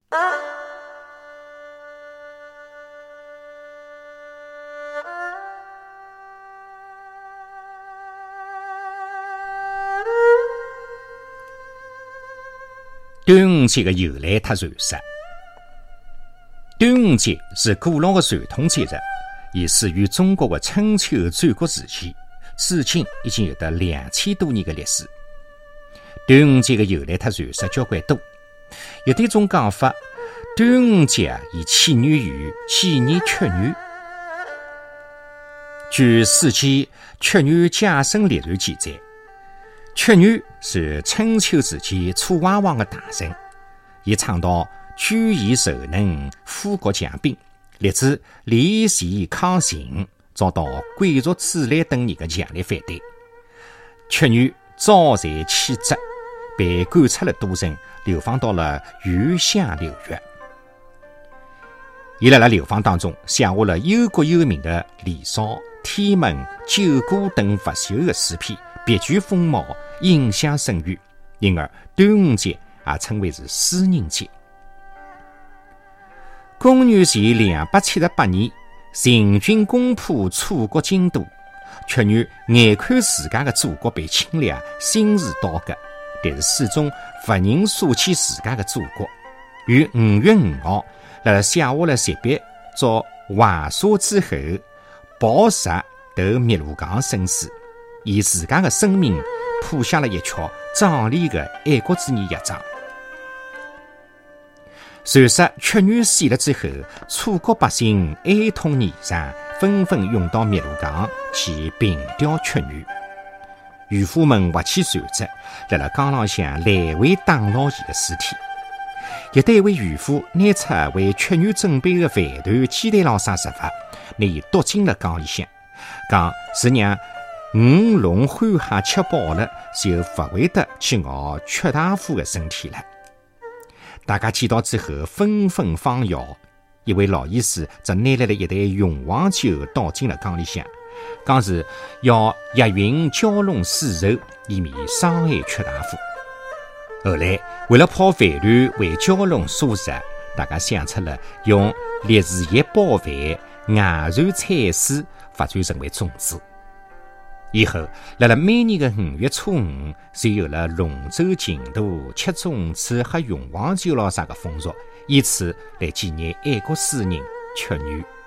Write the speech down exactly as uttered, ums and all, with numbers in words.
端午节的由来和传说。端午节是古老的传统节日，伊始于中国的春秋战国时期，至今已经有得两千多年的历史。端午节的由来和传说交关多，有的一种讲法，端午节啊，伊起源于纪念屈原。据《史记·屈原贾生列传》记载，屈原是春秋时期楚怀王的大臣，伊倡导举义受能，富国强兵，立志礼贤抗秦，遭到贵族子类等人的强烈反对。屈原招财弃职，被赶出了都城，流放到了原乡流域。伊辣辣流放当中写下了忧国忧民的《离骚》《天门》《九歌》等不朽的诗篇，别具风貌，影响深远，因而端午节也称为是诗人节。公元前两百七十八年，秦军攻破楚国京都，屈原眼看自家的祖国被侵略，心如刀割，但是始终不忍舍弃自家的祖国。于五月五号，辣辣写下了诀别，作华沙之后，抱石投汨罗江生死，以自家的生命谱写了一曲壮丽的爱国主义乐章。传说屈原死了之后，楚国百姓哀痛而上，纷纷涌到汨罗江去凭吊屈原。渔夫们划起船只，辣辣江浪向来回打捞伊的尸体。有的一位渔夫拿出为屈原准备的饭团、鸡蛋咾啥食物，拿伊丢进了江里向，讲是让五龙欢哈吃饱了，就不会得去咬屈大夫的身体了。大家见到之后纷纷放谣，一位老医师则拿来了一袋雄黄酒倒进了江里向，讲是要押匀蛟龙死肉，以免伤害屈大夫。后来为了泡饭团为蛟龙杀食，大家想出了用烈士叶包饭、外传菜丝发展成为种子。以后辣辣每年的五月初五，就有了龙舟竞渡、吃粽子和雄黄酒咾啥个风俗，以此来纪念爱国诗人屈原。